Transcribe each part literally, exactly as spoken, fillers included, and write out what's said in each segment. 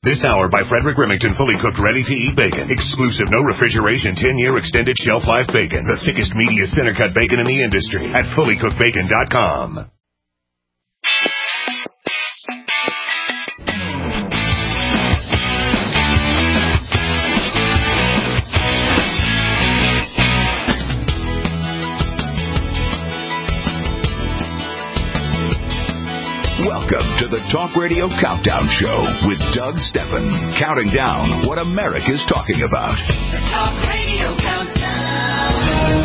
This hour by Frederick Remington, fully cooked, ready-to-eat bacon. Exclusive, no refrigeration, ten-year extended shelf life bacon. The thickest, meatiest, center-cut bacon in the industry at fully cooked bacon dot com. Welcome to the Talk Radio Countdown Show with Doug Steffen, counting down what America's talking about. The Talk Radio Countdown.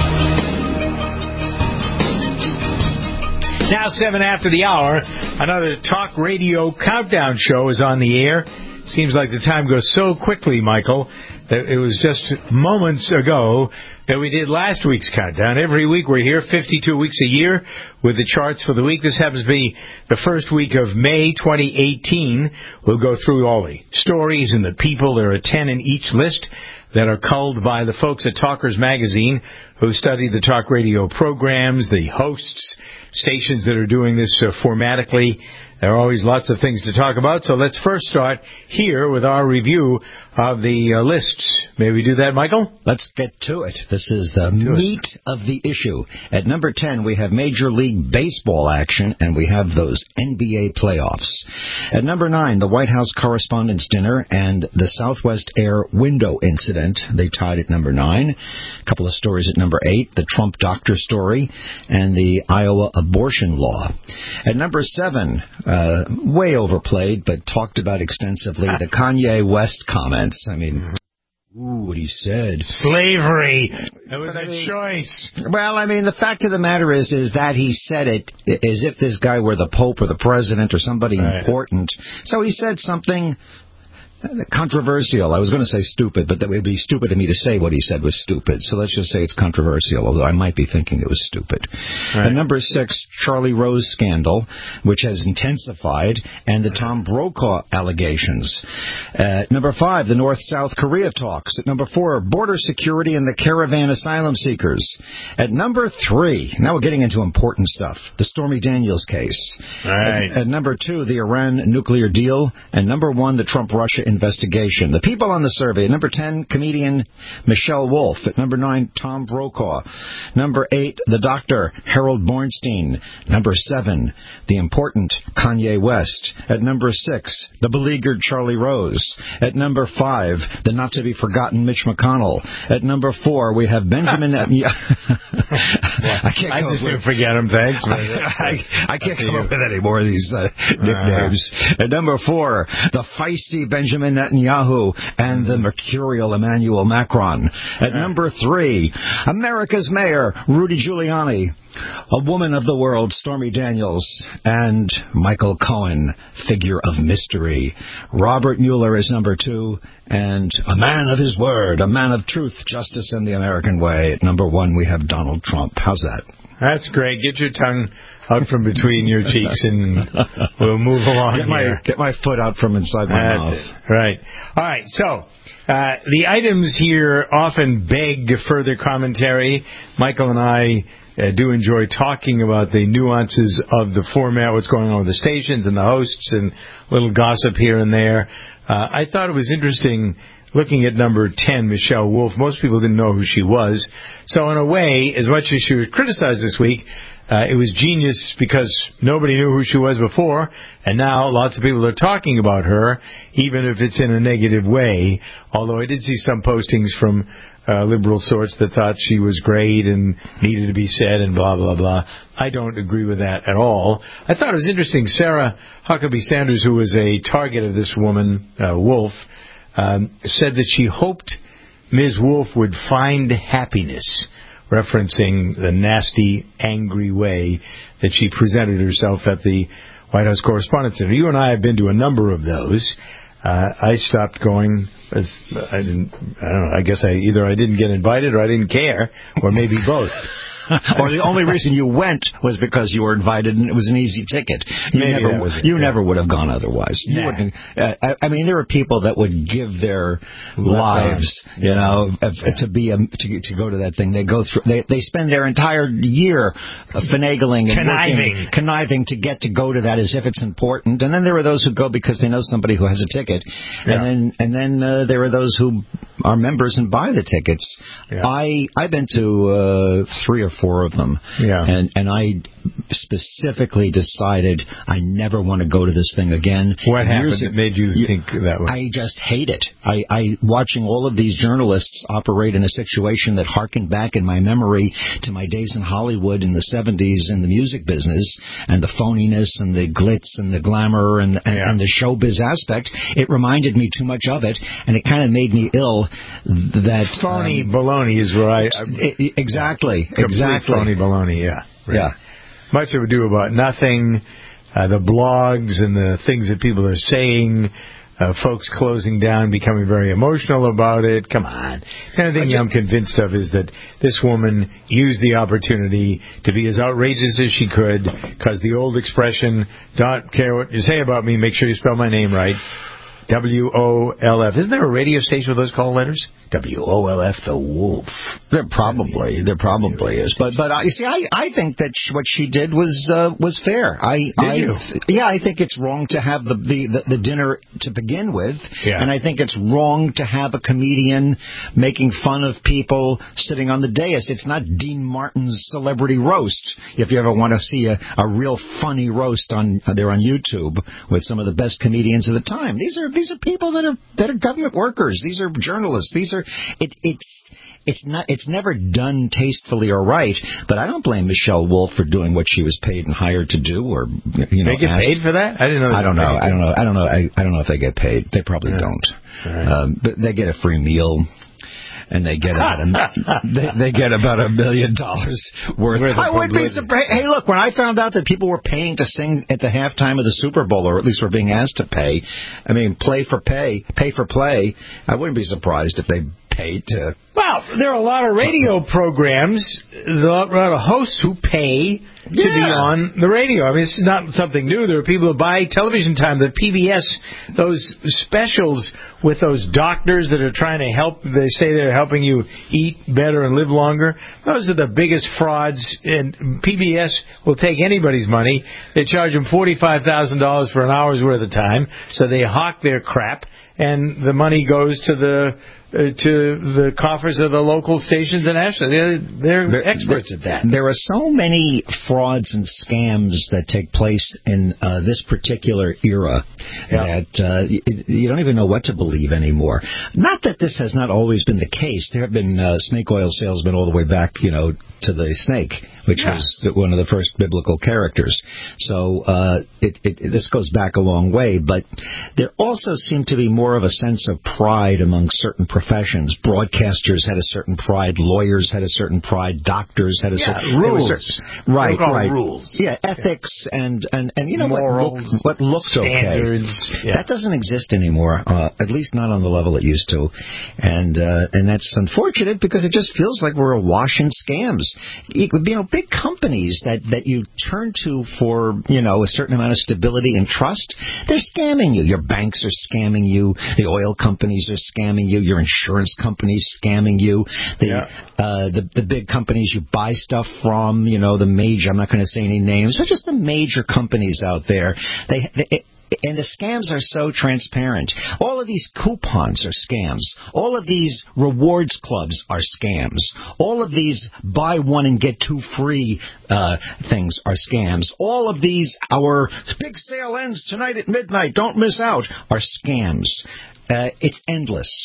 Now seven after the hour, another Talk Radio Countdown Show is on the air. Seems like the time goes so quickly, Michael, that it was just moments ago that we did last week's countdown. Every week we're here, fifty-two weeks a year, with the charts for the week. This happens to be the first week of May twenty eighteen. We'll go through all the stories and the people. There are ten in each list that are culled by the folks at Talkers Magazine who study the talk radio programs, the hosts, stations that are doing this uh, formatically. There are always lots of things to talk about, so let's first start here with our review of the uh, lists. May we do that, Michael? Let's get to it. This is the meat of the issue. At number ten, we have Major League Baseball action, and we have those N B A playoffs. At number nine, the White House Correspondents' Dinner and the Southwest Air window incident. They tied at number nine. A couple of stories at number eight, the Trump doctor story and the Iowa abortion law. At number seven, uh, way overplayed, but talked about extensively, the Kanye West comments. I mean, ooh, what he said. Slavery. That was a I mean, choice. Well, I mean, the fact of the matter is, is that he said it as if this guy were the Pope or the President or somebody right. important. So he said something controversial. I was going to say stupid, but that would be stupid of me to say what he said was stupid. So let's just say it's controversial, although I might be thinking it was stupid. Right. At number six, Charlie Rose scandal, which has intensified, and the Tom Brokaw allegations. At number five, the North-South Korea talks. At number four, border security and the caravan asylum seekers. At number three, now we're getting into important stuff, the Stormy Daniels case. Right. At, at number two, the Iran nuclear deal. And number one, the Trump-Russia investigation. The people on the survey. At number ten, comedian Michelle Wolf. At number nine, Tom Brokaw. Number eight, the doctor Harold Bornstein. Number seven, the important Kanye West. At number six, the beleaguered Charlie Rose. At number five, the not-to-be-forgotten Mitch McConnell. At number four, we have Benjamin Netanyahu. I can't I just with... forget him, thanks. I, I, I can't come up with any more of these uh, nicknames. Uh-huh. At number four, the feisty Benjamin Netanyahu and the mercurial Emmanuel Macron. At number three, America's mayor, Rudy Giuliani. A woman of the world, Stormy Daniels. And Michael Cohen, figure of mystery. Robert Mueller is number two. And a man of his word, a man of truth, justice, and the American way. At number one, we have Donald Trump. How's that? That's great. Get your tongue out from between your cheeks and we'll move along get my, here. Get my foot out from inside my uh, mouth. Right. All right. So uh, the items here often beg further commentary. Michael and I uh, do enjoy talking about the nuances of the format, what's going on with the stations and the hosts, and a little gossip here and there. Uh, I thought it was interesting looking at number ten, Michelle Wolf. Most people didn't know who she was. So in a way, as much as she was criticized this week, Uh, it was genius because nobody knew who she was before, and now lots of people are talking about her, even if it's in a negative way. Although I did see some postings from uh, liberal sorts that thought she was great and needed to be said and blah, blah, blah. I don't agree with that at all. I thought it was interesting. Sarah Huckabee Sanders, who was a target of this woman, uh, Wolf, um, said that she hoped Miz Wolf would find happiness, referencing the nasty, angry way that she presented herself at the White House Correspondents' Dinner. You and I have been to a number of those. Uh, I stopped going as I didn't. I don't know. I guess I either I didn't get invited or I didn't care, or maybe both. or the only reason you went was because you were invited and it was an easy ticket. You Maybe never, that was it, you yeah. never would have gone otherwise. You Nah. wouldn't. Uh, I, I mean, there are people that would give their lives, you know, uh, Yeah. to be a, to to go to that thing. They go through. They they spend their entire year uh, finagling and Conniving. working, conniving to get to go to that as if it's important. And then there are those who go because they know somebody who has a ticket. Yeah. And then and then uh, there are those who are members and buy the tickets. Yeah. I I've been to uh, three or four of them. Yeah. And and I specifically decided I never want to go to this thing again. What happened Years- that made you think that way? I just hate it. I, I watching all of these journalists operate in a situation that harkened back in my memory to my days in Hollywood in the seventies in the music business, and the phoniness and the glitz and the glamour and, and, Yeah. and the showbiz aspect. It reminded me too much of it, and it kind of made me ill. That Phony um, baloney is where I... I- I- exactly, Complete exactly. phony baloney, yeah. Right. Yeah. Much ado about nothing, uh, the blogs and the things that people are saying, uh, folks closing down, becoming very emotional about it. Come on. The kind of thing I'm convinced of is that this woman used the opportunity to be as outrageous as she could, because the old expression, don't care what you say about me, make sure you spell my name right. W O L F. Isn't there a radio station with those call letters? W O L F, the wolf. There probably, there probably is, but but I, you see, I I think that sh- what she did was uh, was fair. I, Did I you? yeah, I think it's wrong to have the, the the the dinner to begin with, Yeah. and I think it's wrong to have a comedian making fun of people sitting on the dais. It's not Dean Martin's celebrity roast. If you ever want to see a, a real funny roast on uh, they're on YouTube with some of the best comedians of the time. These are these are people that are that are government workers. These are journalists. These are it, it's it's not it's never done tastefully or right. But I don't blame Michelle Wolf for doing what she was paid and hired to do, or you know. They get asked. paid for that? I didn't know. They I don't got know. paid. I don't know. I don't know. I, I don't know if they get paid. They probably Yeah. don't. Right. Um, but they get a free meal. And they get about a, they, they get about a million dollars worth. Worth of I would be publicity. surprised. Hey, look, when I found out that people were paying to sing at the halftime of the Super Bowl, or at least were being asked to pay, I mean, play for pay, pay for play, I wouldn't be surprised if they paid to. Well, there are a lot of radio programs, there are a lot of hosts who pay to be Yeah. on the radio. I mean, this is not something new. There are people who buy television time. The P B S, those specials with those doctors that are trying to help, they say they're helping you eat better and live longer. Those are the biggest frauds, and P B S will take anybody's money. They charge them forty-five thousand dollars for an hour's worth of time, so they hawk their crap, and the money goes to the Uh, to the coffers of the local stations and national. They're, they're There- experts at that. There are so many frauds and scams that take place in uh, this particular era Yeah. that uh, you, you don't even know what to believe anymore. Not that this has not always been the case. There have been uh, snake oil salesmen all the way back, you know, to the snake, which Yeah. was one of the first biblical characters. So uh, it, it, this goes back a long way, but there also seemed to be more of a sense of pride among certain professions. Broadcasters had a certain pride, lawyers had a certain pride, doctors had a Yeah, certain there was rules. certain- right, They're called right. rules. Yeah, ethics and and and you know Morals, what, look, what looks standards. okay. Yeah. That doesn't exist anymore, uh, at least not on the level it used to, and uh, and that's unfortunate because it just feels like we're awash in scams. You know, big companies that that you turn to for you know a certain amount of stability and trust, they're scamming you. Your banks are scamming you. The oil companies are scamming you. Your insurance companies scamming you. The Yeah. uh, the the big companies you buy stuff from, you know, the major. I'm not going to say any names, but just the major companies out there. They. they And the scams are so transparent. All of these coupons are scams. All of these rewards clubs are scams. All of these buy one and get two free uh, things are scams. All of these, our big sale ends tonight at midnight, don't miss out, are scams. Uh, it's endless.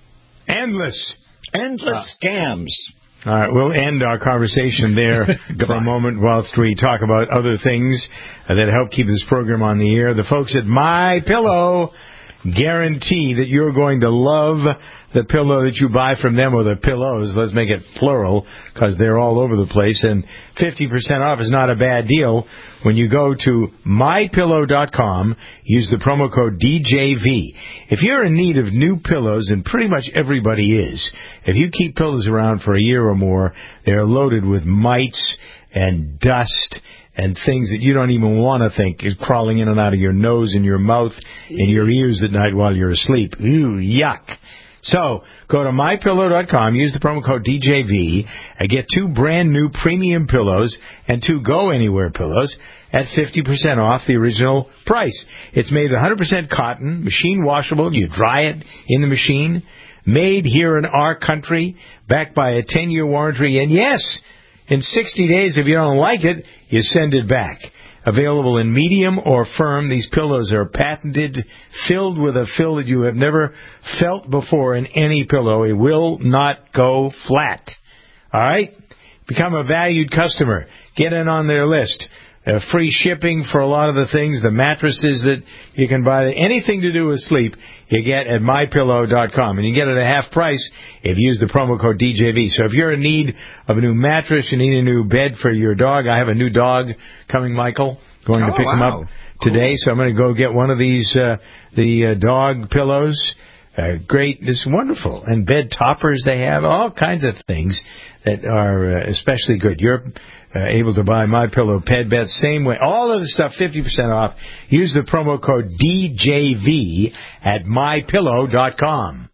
Endless. Endless scams. All right, we'll end our conversation there for a moment whilst we talk about other things uh, that help keep this program on the air. The folks at My Pillow guarantee that you're going to love the pillow that you buy from them, or the pillows. Let's make it plural, because they're all over the place. And fifty percent off is not a bad deal when you go to my pillow dot com. Use the promo code D J V. If you're in need of new pillows, and pretty much everybody is, if you keep pillows around for a year or more, they're loaded with mites and dust and things that you don't even want to think is crawling in and out of your nose and your mouth and your ears at night while you're asleep. Ooh, yuck. So, go to my pillow dot com, use the promo code D J V, and get two brand new premium pillows and two Go Anywhere pillows at fifty percent off the original price. It's made one hundred percent cotton, machine washable. You dry it in the machine. Made here in our country, backed by a ten-year warranty. And yes, in sixty days, if you don't like it, you send it back. Available in medium or firm, these pillows are patented, filled with a fill that you have never felt before in any pillow. It will not go flat. All right? Become a valued customer. Get in on their list. Uh, free shipping for a lot of the things, the mattresses that you can buy, anything to do with sleep, you get at my pillow dot com. And you get it at half price if you use the promo code D J V. So if you're in need of a new mattress, you need a new bed for your dog. I have a new dog coming, Michael, going to oh, pick wow. him up today. Cool. So I'm going to go get one of these, uh, the uh, dog pillows. Uh, great. It's wonderful. And bed toppers they have, all kinds of things that are uh, especially good. You're Uh, able to buy MyPillow Ped Beds same way. All of the stuff fifty percent off. Use the promo code D J V at my pillow dot com.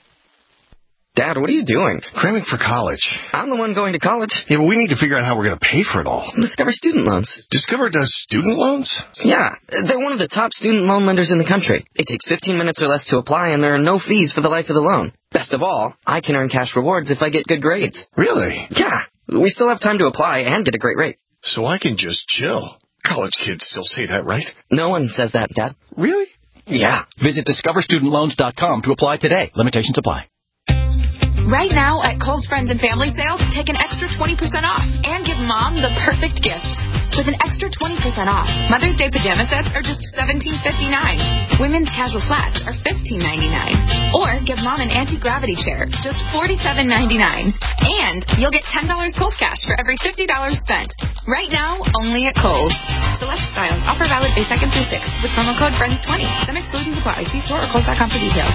Dad, what are you doing? Cramming for college. I'm the one going to college. Yeah, but we need to figure out how we're going to pay for it all. Discover Student Loans. Discover does student loans? Yeah, they're one of the top student loan lenders in the country. It takes fifteen minutes or less to apply, and there are no fees for the life of the loan. Best of all, I can earn cash rewards if I get good grades. Really? Yeah. We still have time to apply and get a great rate. So I can just chill. College kids still say that, right? No one says that, Dad. Really? Yeah. Visit discover student loans dot com to apply today. Limitations apply. Right now at Kohl's Friends and Family Sale, take an extra twenty percent off and give Mom the perfect gift. With an extra twenty percent off, Mother's Day pajama sets are just seventeen fifty-nine. Women's casual flats are fifteen ninety-nine. Or give Mom an anti-gravity chair, just forty-seven ninety-nine. And you'll get ten dollars Kohl's cash for every fifty dollars spent. Right now, only at Kohl's. Select styles. Offer valid May second through sixth with promo code friends twenty. Some exclusions apply. See store or Kohl's dot com for details.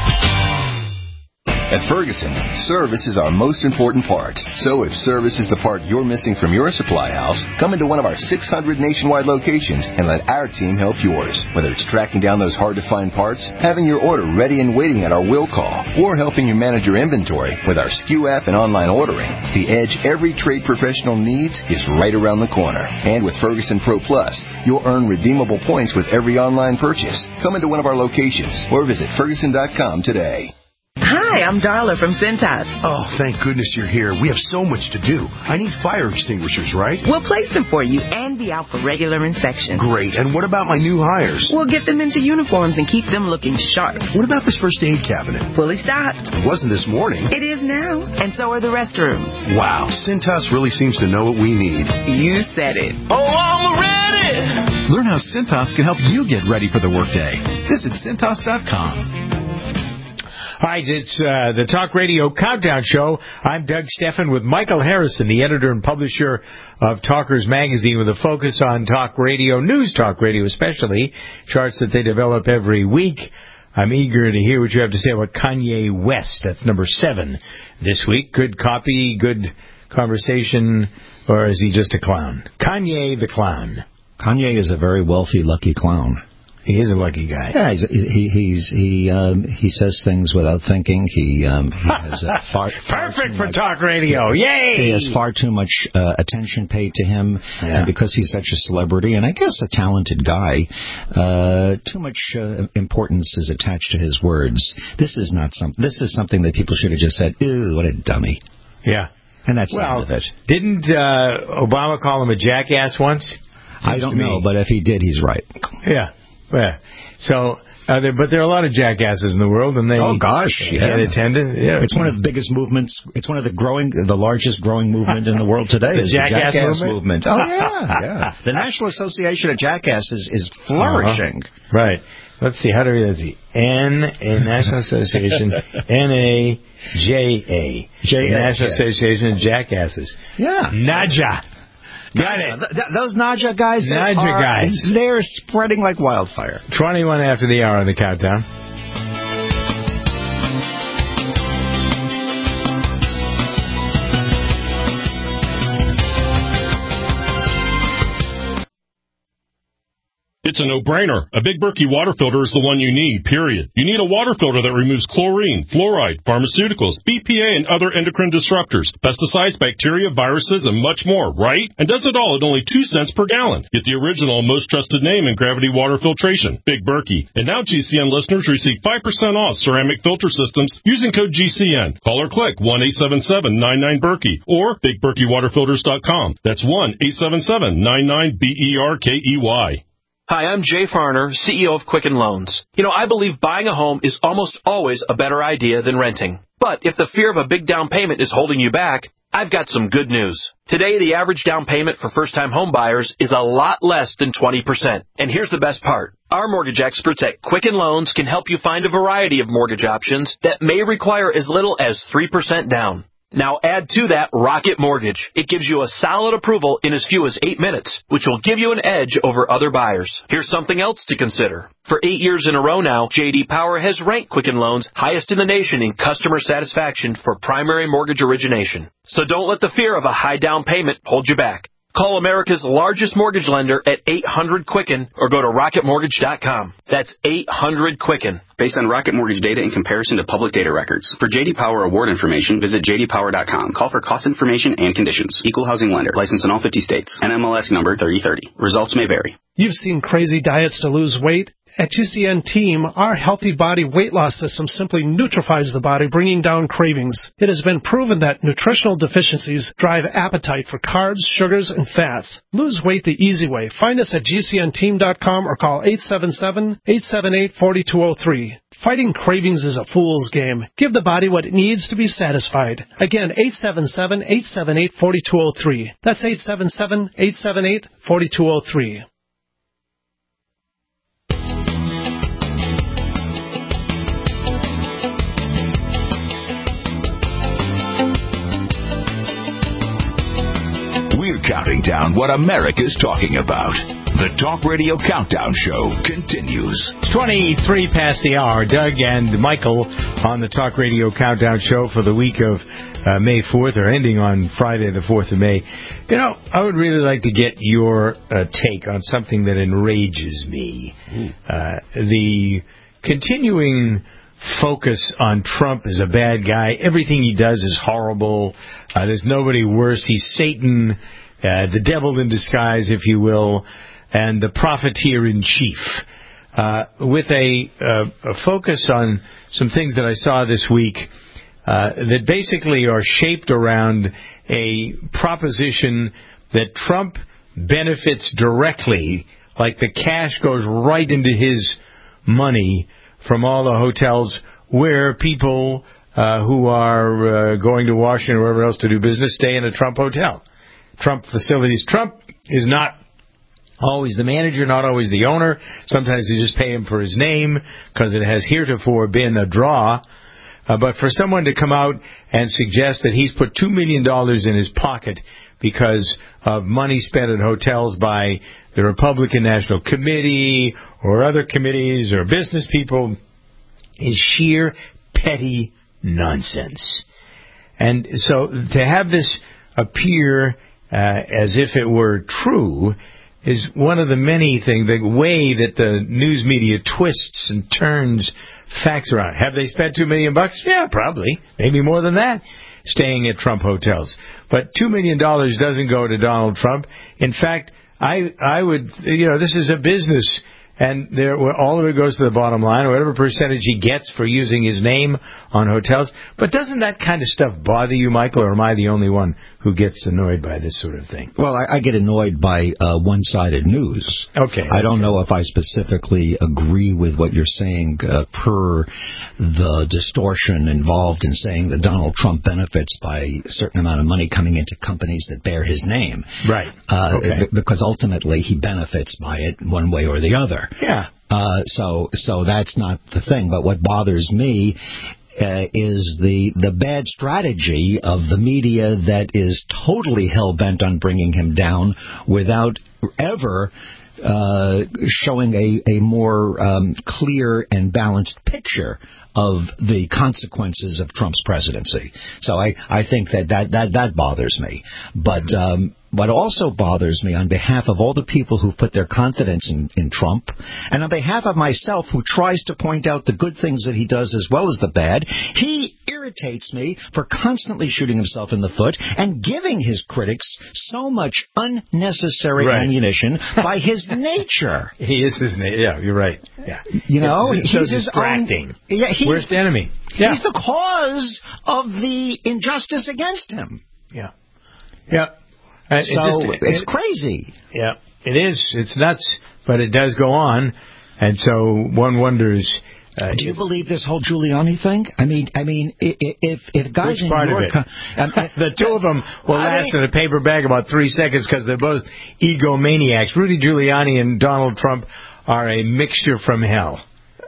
At Ferguson, service is our most important part. So if service is the part you're missing from your supply house, come into one of our six hundred nationwide locations and let our team help yours. Whether it's tracking down those hard-to-find parts, having your order ready and waiting at our will call, or helping you manage your inventory with our S K U app and online ordering, the edge every trade professional needs is right around the corner. And with Ferguson Pro Plus, you'll earn redeemable points with every online purchase. Come into one of our locations or visit ferguson dot com today. Hi, I'm Darla from Cintas. Oh, thank goodness you're here. We have so much to do. I need fire extinguishers, right? We'll place them for you and be out for regular inspection. Great. And what about my new hires? We'll get them into uniforms and keep them looking sharp. What about this first aid cabinet? Fully stocked. It wasn't this morning. It is now. And so are the restrooms. Wow. Cintas really seems to know what we need. You said it. Oh, I'm ready! Learn how Cintas can help you get ready for the workday. Visit Cintas dot com. All right, it's uh, the Talk Radio Countdown Show. I'm Doug Steffen with Michael Harrison, the editor and publisher of Talkers Magazine, with a focus on talk radio, news talk radio especially, charts that they develop every week. I'm eager to hear what you have to say about Kanye West. That's number seven this week. Good copy, good conversation, or is he just a clown? Kanye the clown. Kanye is a very wealthy, lucky clown. He is a lucky guy. Yeah, he's, he he's, he um, he says things without thinking. He um, he has uh, far, far perfect for much, talk radio. Yay! He has far too much uh, attention paid to him, yeah. And because he's such a celebrity and I guess a talented guy, uh, too much uh, importance is attached to his words. This is not something. This is something that people should have just said, "Ew, what a dummy." Yeah, and that's well, the end of it. Didn't uh, Obama call him a jackass once? Seems I don't know, but if he did, he's right. Yeah. Yeah. So, uh, there, but there are a lot of jackasses in the world, and they oh gosh, yeah, get attended. Yeah, it's one of the biggest movements. It's one of the growing, the largest growing movement in the world today. the is jackass, the jackass movement? movement. Oh yeah, yeah. The National Association of Jackasses is flourishing. Uh-huh. Right. Let's see, how do we read that? N, a National Association, N A J A. J A. National Association of Jackasses. Yeah. Naja. Got it. Th- th- those Naja guys, they Naja are, guys. they're spreading like wildfire. twenty-one after the hour on the countdown. It's a no-brainer. A Big Berkey water filter is the one you need, period. You need a water filter that removes chlorine, fluoride, pharmaceuticals, B P A, and other endocrine disruptors, pesticides, bacteria, viruses, and much more, right? And does it all at only two cents per gallon. Get the original and most trusted name in gravity water filtration, Big Berkey. And now G C N listeners receive five percent off ceramic filter systems using code G C N. Call or click one eight seven seven nine nine Berkey or big berkey water filters dot com. That's one eight seven seven nine nine B E R K E Y. Hi, I'm Jay Farner, C E O of Quicken Loans. You know, I believe buying a home is almost always a better idea than renting. But if the fear of a big down payment is holding you back, I've got some good news. Today, the average down payment for first-time home buyers is a lot less than twenty percent. And here's the best part. Our mortgage experts at Quicken Loans can help you find a variety of mortgage options that may require as little as three percent down. Now add to that Rocket Mortgage. It gives you a solid approval in as few as eight minutes, which will give you an edge over other buyers. Here's something else to consider. For eight years in a row now, J D Power has ranked Quicken Loans highest in the nation in customer satisfaction for primary mortgage origination. So don't let the fear of a high down payment hold you back. Call America's largest mortgage lender at eight hundred Quicken or go to rocket mortgage dot com. That's eight hundred Quicken. Based on Rocket Mortgage data in comparison to public data records. For J D Power award information, visit j d power dot com. Call for cost information and conditions. Equal housing lender. Licensed in all fifty states. N M L S number thirty thirty. Results may vary. You've seen crazy diets to lose weight. At G C N Team, our Healthy Body Weight Loss System simply neutralizes the body, bringing down cravings. It has been proven that nutritional deficiencies drive appetite for carbs, sugars, and fats. Lose weight the easy way. Find us at g c n team dot com or call eight seven seven, eight seven eight, four two zero three. Fighting cravings is a fool's game. Give the body what it needs to be satisfied. Again, eight seven seven, eight seven eight, four two zero three. That's eight seven seven, eight seven eight, four two zero three. We're counting down what America's talking about. The Talk Radio Countdown Show continues. It's twenty-three past the hour. Doug and Michael on the Talk Radio Countdown Show for the week of uh, May fourth, or ending on Friday the fourth of May. You know, I would really like to get your uh, take on something that enrages me. Uh, the continuing focus on Trump as a bad guy. Everything he does is horrible. Uh, there's nobody worse. He's Satan, uh, the devil in disguise, if you will, and the profiteer in chief. Uh, with a, uh, a focus on some things that I saw this week uh, that basically are shaped around a proposition that Trump benefits directly, like the cash goes right into his money from all the hotels where people uh, who are uh, going to Washington or wherever else to do business stay in a Trump hotel. Trump facilities. Trump is not always the manager, not always the owner. Sometimes they just pay him for his name because it has heretofore been a draw. Uh, but for someone to come out and suggest that he's put two million dollars in his pocket because of money spent at hotels by the Republican National Committee or other committees or business people is sheer petty nonsense. And so to have this appear uh, as if it were true is one of the many things, the way that the news media twists and turns facts around. Have they spent two million bucks? Yeah, probably. Maybe more than that, staying at Trump hotels. But two million dollars doesn't go to Donald Trump. In fact, I I would, you know, this is a business, and there all of it goes to the bottom line, or whatever percentage he gets for using his name on hotels. But doesn't that kind of stuff bother you, Michael, or am I the only one who gets annoyed by this sort of thing? Well, I, I get annoyed by uh, one-sided news. Okay. I don't know if I specifically agree with what you're saying uh, per the distortion involved in saying that Donald Trump benefits by a certain amount of money coming into companies that bear his name. Right. Uh, okay. b- because ultimately he benefits by it one way or the other. either. Yeah. Uh, so so that's not the thing. But what bothers me uh, is the the bad strategy of the media that is totally hell-bent on bringing him down without ever uh, showing a, a more um, clear and balanced picture of the consequences of Trump's presidency. So I, I think that, that, that, that bothers me. But um, what also bothers me on behalf of all the people who put their confidence in, in Trump, and on behalf of myself who tries to point out the good things that he does as well as the bad, he irritates me for constantly shooting himself in the foot and giving his critics so much unnecessary right. ammunition by his nature. He is his nature. Yeah, you're right. Yeah. You know, it's, he's so his distracting. Own, yeah, he, Worst enemy. Yeah. He's the cause of the injustice against him. Yeah. Yeah. Uh, so it just, it, it's crazy. Yeah, it is. It's nuts, but it does go on, and so one wonders. Uh, Do you if, believe this whole Giuliani thing? I mean, I mean, if if guys in part your of it? Um, the two of them will I last mean, in a paper bag about three seconds because they're both egomaniacs. Rudy Giuliani and Donald Trump are a mixture from hell.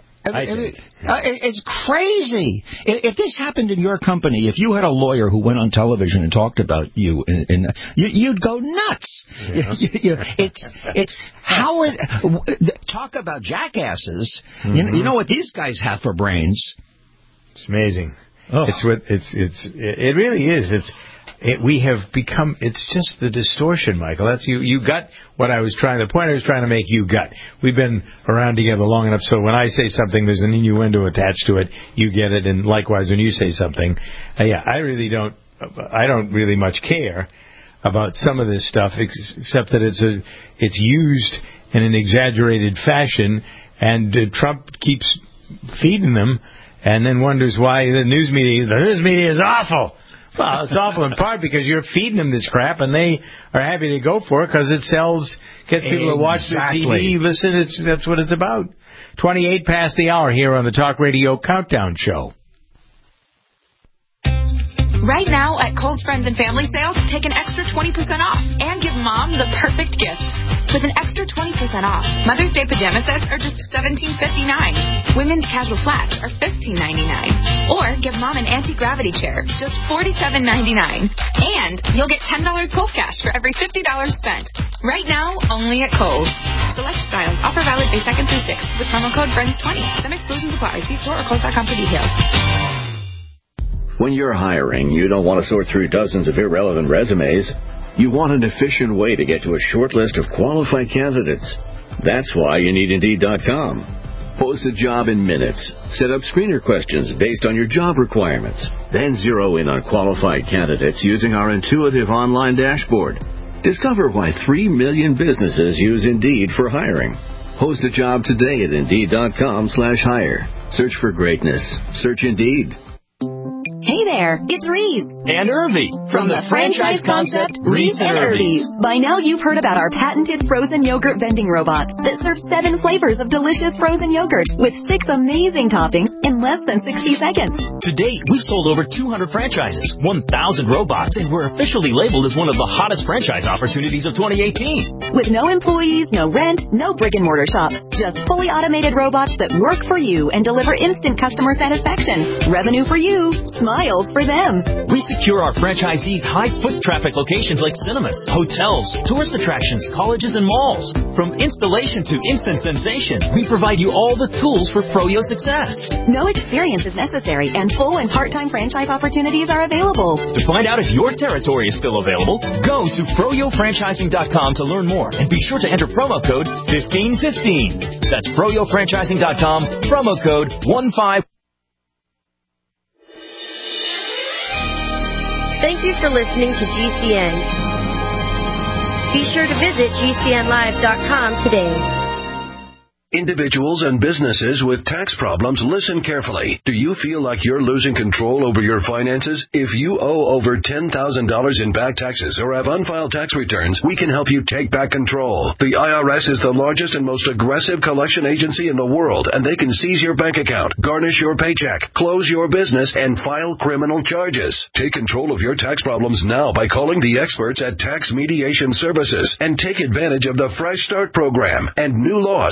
I think. Uh, it's crazy. If this happened in your company, if you had a lawyer who went on television and talked about you, and, and you, you'd go nuts. Yeah. You, you, it's it's how are, talk about jackasses. Mm-hmm. You, you know what these guys have for brains? It's amazing. Oh. It's what it's it's it really is. It's. It, we have become, it's just the distortion, Michael. That's you. You got what I was trying, the point I was trying to make, you got. We've been around together long enough, so when I say something, there's an innuendo attached to it. You get it, and likewise, when you say something, uh, yeah, I really don't, I don't really much care about some of this stuff, ex- except that it's a, it's used in an exaggerated fashion, and uh, Trump keeps feeding them, and then wonders why the news media, the news media is awful. Well, it's awful in part because you're feeding them this crap, and they are happy to go for it because it sells, gets people exactly. to watch the T V, listen. It's that's what it's about. Twenty-eight past the hour here on the Talk Radio Countdown Show. Right now at Kohl's Friends and Family Sales, take an extra twenty percent off and give Mom the perfect gift. With an extra twenty percent off, Mother's Day pajama sets are just seventeen fifty-nine. Women's casual flats are fifteen ninety-nine. Or give Mom an anti-gravity chair, just forty-seven ninety-nine. And you'll get ten dollars Kohl's cash for every fifty dollars spent. Right now, only at Kohl's. Select styles. Offer valid May second through sixth with promo code friends twenty. Some exclusions apply. See store or Kohl's dot com for details. When you're hiring, you don't want to sort through dozens of irrelevant resumes. You want an efficient way to get to a short list of qualified candidates. That's why you need Indeed dot com. Post a job in minutes. Set up screener questions based on your job requirements. Then zero in on qualified candidates using our intuitive online dashboard. Discover why three million businesses use Indeed for hiring. Post a job today at Indeed dot com slash hire. Search for greatness. Search Indeed. Hey there, it's Reese. And Irvy. From, From the, the franchise, franchise concept, Reese and Irvy's. By now you've heard about our patented frozen yogurt vending robots that serve seven flavors of delicious frozen yogurt with six amazing toppings in less than sixty seconds. To date, we've sold over two hundred franchises, one thousand robots, and we're officially labeled as one of the hottest franchise opportunities of twenty eighteen. With no employees, no rent, no brick-and-mortar shops, just fully automated robots that work for you and deliver instant customer satisfaction. Revenue for you. Smiles for them. We secure our franchisees high foot traffic locations like cinemas, hotels, tourist attractions, colleges, and malls. From installation to instant sensation, we provide you all the tools for Froyo success. No experience is necessary, and full and part-time franchise opportunities are available. To find out if your territory is still available, go to froyo franchising dot com to learn more, and be sure to enter promo code fifteen fifteen. That's froyo franchising dot com, promo code one five. Thank you for listening to G C N. Be sure to visit G C N live dot com today. Individuals and businesses with tax problems, listen carefully. Do you feel like you're losing control over your finances? If you owe over ten thousand dollars in back taxes or have unfiled tax returns, we can help you take back control. The I R S is the largest and most aggressive collection agency in the world, and they can seize your bank account, garnish your paycheck, close your business, and file criminal charges. Take control of your tax problems now by calling the experts at Tax Mediation Services and take advantage of the Fresh Start program and new laws that may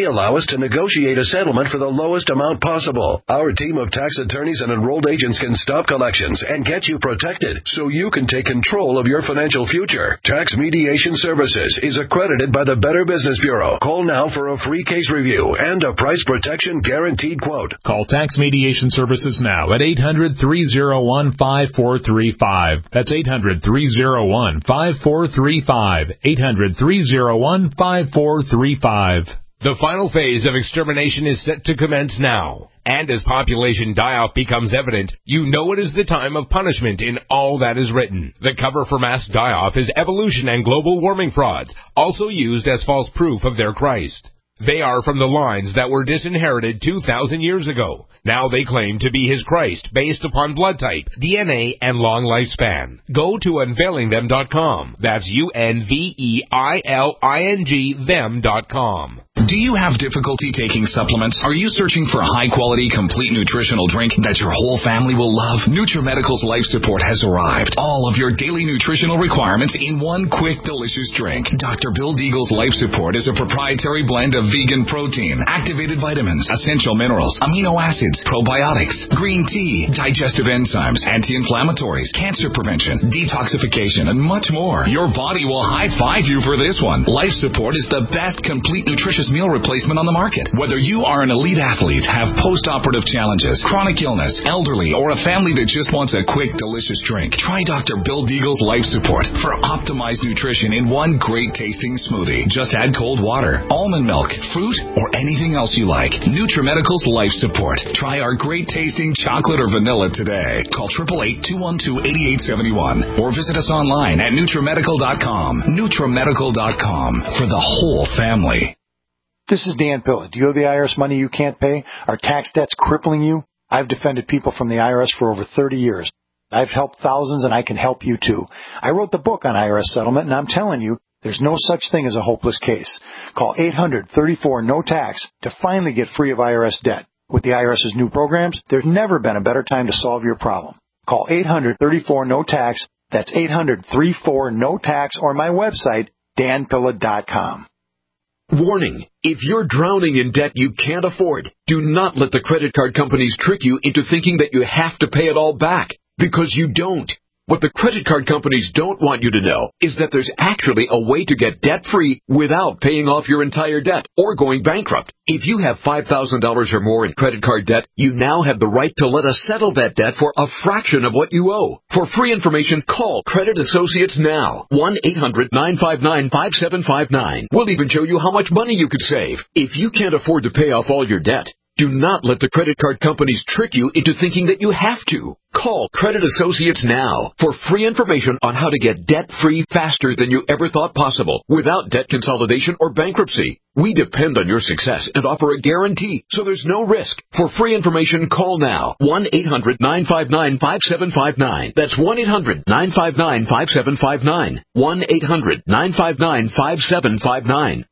may allow us to negotiate a settlement for the lowest amount possible. Our team of tax attorneys and enrolled agents can stop collections and get you protected so you can take control of your financial future. Tax Mediation Services is accredited by the Better Business Bureau. Call now for a free case review and a price protection guaranteed quote. Call Tax Mediation Services now at eight hundred, three oh one, five four three five. That's eight hundred, three oh one, five four three five. eight hundred, three oh one, five four three five. The final phase of extermination is set to commence now. And as population die-off becomes evident, you know it is the time of punishment in all that is written. The cover for mass die-off is evolution and global warming frauds, also used as false proof of their Christ. They are from the lines that were disinherited two thousand years ago. Now they claim to be his Christ based upon blood type, D N A, and long lifespan. Go to unveiling them dot com. That's U N V E I L I N G them dot com. Do you have difficulty taking supplements? Are you searching for a high-quality, complete nutritional drink that your whole family will love? NutriMedical's Life Support has arrived. All of your daily nutritional requirements in one quick, delicious drink. Doctor Bill Deagle's Life Support is a proprietary blend of vegan protein, activated vitamins, essential minerals, amino acids, probiotics, green tea, digestive enzymes, anti-inflammatories, cancer prevention, detoxification, and much more. Your body will high-five you for this one. Life Support is the best complete nutritious meal replacement on the market. Whether you are an elite athlete, have post-operative challenges, chronic illness, elderly, or a family that just wants a quick, delicious drink, try Doctor Bill Deagle's Life Support for optimized nutrition in one great-tasting smoothie. Just add cold water, almond milk, fruit, or anything else you like. NutriMedical's Life Support. Try our great-tasting chocolate or vanilla today. Call eight eight eight, two one two, eight eight seven one or visit us online at NutriMedical dot com. NutriMedical dot com for the whole family. This is Dan Pilla. Do you owe the I R S money you can't pay? Are tax debts crippling you? I've defended people from the I R S for over thirty years. I've helped thousands, and I can help you too. I wrote the book on I R S settlement, and I'm telling you, there's no such thing as a hopeless case. Call eight hundred, thirty-four, no tax to finally get free of I R S debt. With the I R S's new programs, there's never been a better time to solve your problem. Call eight hundred, thirty-four, no tax. That's eight hundred, thirty-four, no tax, or my website, dan pilla dot com. Warning, if you're drowning in debt you can't afford, do not let the credit card companies trick you into thinking that you have to pay it all back, because you don't. What the credit card companies don't want you to know is that there's actually a way to get debt-free without paying off your entire debt or going bankrupt. If you have five thousand dollars or more in credit card debt, you now have the right to let us settle that debt for a fraction of what you owe. For free information, call Credit Associates now. one eight hundred, nine five nine, five seven five nine. We'll even show you how much money you could save. If you can't afford to pay off all your debt, do not let the credit card companies trick you into thinking that you have to. Call Credit Associates now for free information on how to get debt-free faster than you ever thought possible without debt consolidation or bankruptcy. We depend on your success and offer a guarantee, so there's no risk. For free information, call now. one eight hundred, nine five nine, five seven five nine. That's one eight hundred, nine five nine, five seven five nine. one eight hundred, nine five nine, five seven five nine.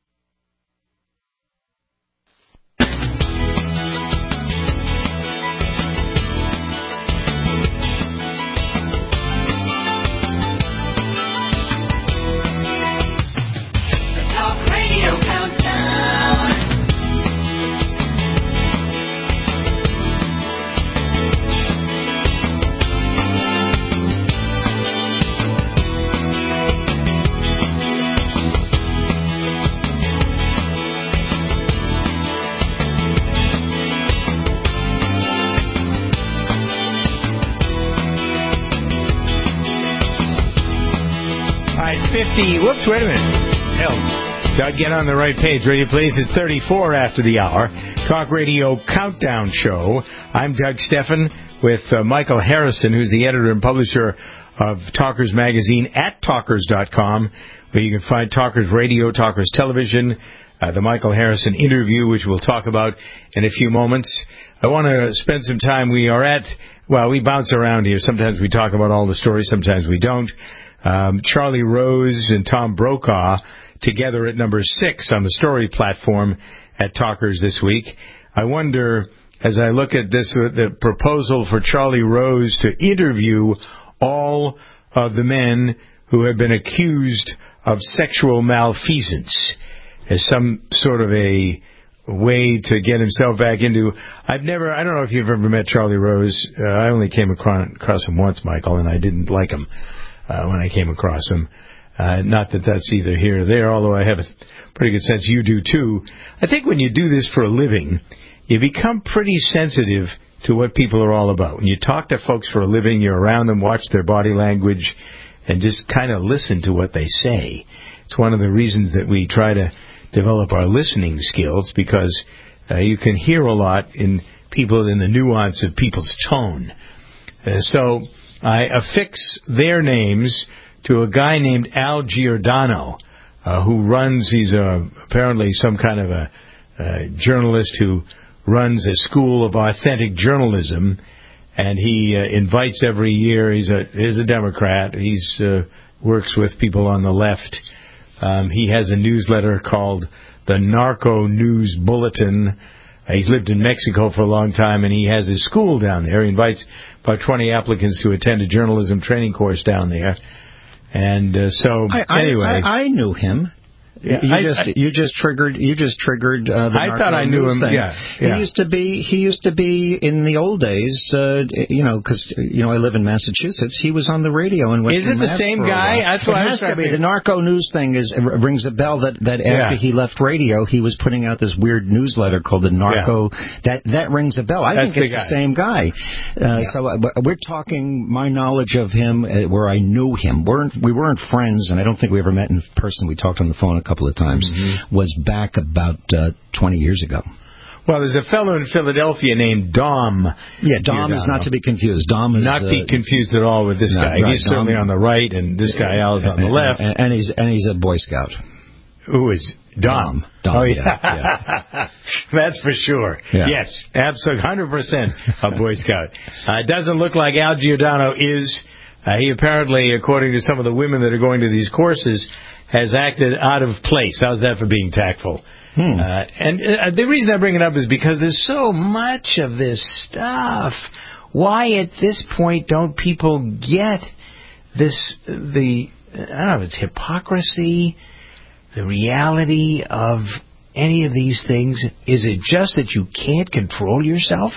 fifty. Whoops, wait a minute. Hell, Doug, get on the right page. Radio plays at thirty-four after the hour. Talk Radio Countdown Show. I'm Doug Steffen with uh, Michael Harrison, who's the editor and publisher of Talkers Magazine at talkers dot com, where you can find Talkers Radio, Talkers Television, uh, the Michael Harrison interview, which we'll talk about in a few moments. I want to spend some time. We are at, well, we bounce around here. Sometimes we talk about all the stories, sometimes we don't. Um, Charlie Rose and Tom Brokaw together at number six on the story platform at Talkers this week. I wonder, as I look at this, uh, the proposal for Charlie Rose to interview all of the men who have been accused of sexual malfeasance. as some sort of a way to get himself back into. I've never. I don't know if you've ever met Charlie Rose. Uh, I only came across, across him once, Michael, and I didn't like him uh, when I came across him. Uh, not that that's either here or there, although I have a pretty good sense you do too. I think when you do this for a living, you become pretty sensitive to what people are all about. When you talk to folks for a living, you're around them, watch their body language, and just kind of listen to what they say. It's one of the reasons that we try to develop our listening skills, because uh, you can hear a lot in people, in the nuance of people's tone. Uh, so I affix their names to a guy named Al Giordano, uh, who runs, he's a, apparently some kind of a, a journalist who runs a school of authentic journalism, and he uh, invites every year, he's a, he's a Democrat, he's uh, works with people on the left. Um, he has a newsletter called the Narco News Bulletin. Uh, he's lived in Mexico for a long time, and he has his school down there. He invites about twenty applicants to attend a journalism training course down there. And uh, so, I, I, anyway, I, I knew him. Yeah, you I, just I, you just triggered you just triggered uh, the I thought I knew him. Thing. Yeah, yeah. He used to be he used to be in the old days. Uh, you know, because you know I live in Massachusetts. He was on the radio in Western Is it the Mass same for a guy? while. That's what it I has was to be. The narco news thing is rings a bell. That that after yeah. he left radio, he was putting out this weird newsletter called the Narco. Yeah. That that rings a bell. I That's think it's the, the same guy. Uh, yeah. So uh, we're talking my knowledge of him, uh, where I knew him. weren't We weren't friends, and I don't think we ever met in person. We talked on the phone a couple of times. Mm-hmm. Was back about uh, twenty years ago. Well, there's a fellow in Philadelphia named Dom. Yeah, Dom is not to be confused. Dom is not be uh, confused at all with this no, guy. Right, he's Dom, certainly on the right, and this guy Al is on the left. And, and he's and he's a Boy Scout. Who is Dom? Dom. Dom oh yeah, yeah, yeah. That's for sure. Yeah. Yes, absolutely, one hundred percent a Boy Scout. Uh, it doesn't look like Al Giordano is. Uh, he apparently, according to some of the women that are going to these courses, has acted out of place. How's that for being tactful? Hmm. Uh, and uh, the reason I bring it up is because there's so much of this stuff. Why at this point don't people get this, the, I don't know if it's hypocrisy, the reality of any of these things? Is it just that you can't control yourself?